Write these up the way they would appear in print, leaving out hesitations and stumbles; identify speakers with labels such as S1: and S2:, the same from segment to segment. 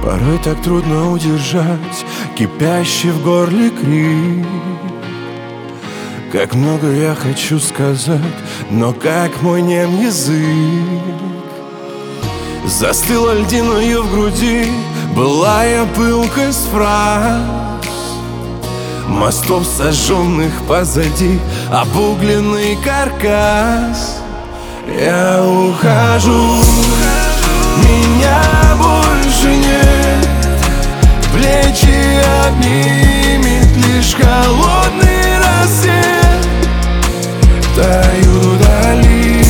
S1: Порой так трудно удержать кипящий в горле крик. Как много я хочу сказать, но как мой нем язык. Застыла льдиною в груди былая пылкость фраз, мостов, сожженных позади, обугленный каркас. Я ухожу, меня больше нет, плечи обнимет лишь холодный рассвет. Таю вдали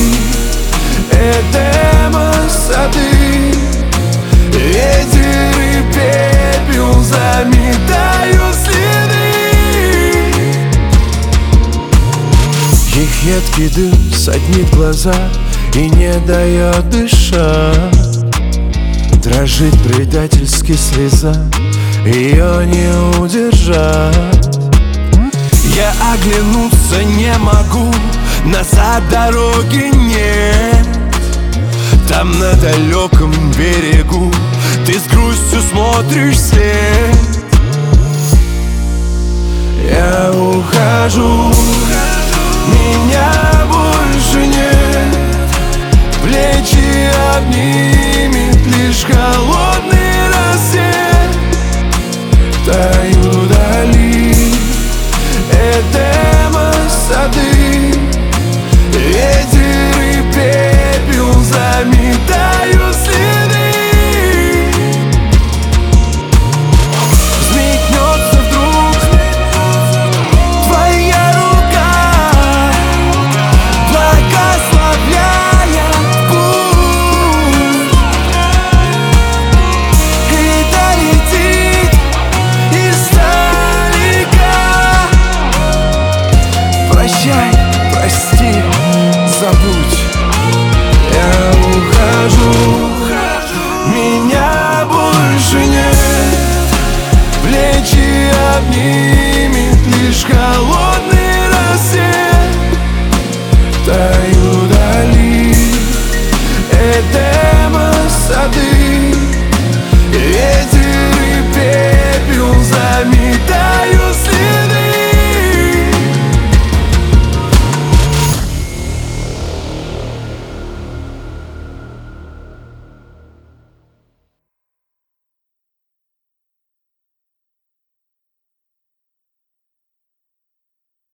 S1: Эдема сады, ветер и пепел заметают следы. Их едкий дым саднит глаза и не дает дышать. Дрожит предательски слеза, ее не удержать. Я оглянуться не могу, назад дороги нет. Там на далеком берегу ты с грустью смотришь вслед. Я ухожу, меня больше нет, плечи обнимет лишь холодный рассвет. Таю вдали Эдема сады, ветер и пепел заметают следы. Взметнется вдруг твоя рука, благословляя путь, и долетит издалека. Прощай, прости, забудь. Я ухожу, меня больше нет, плечи обнимут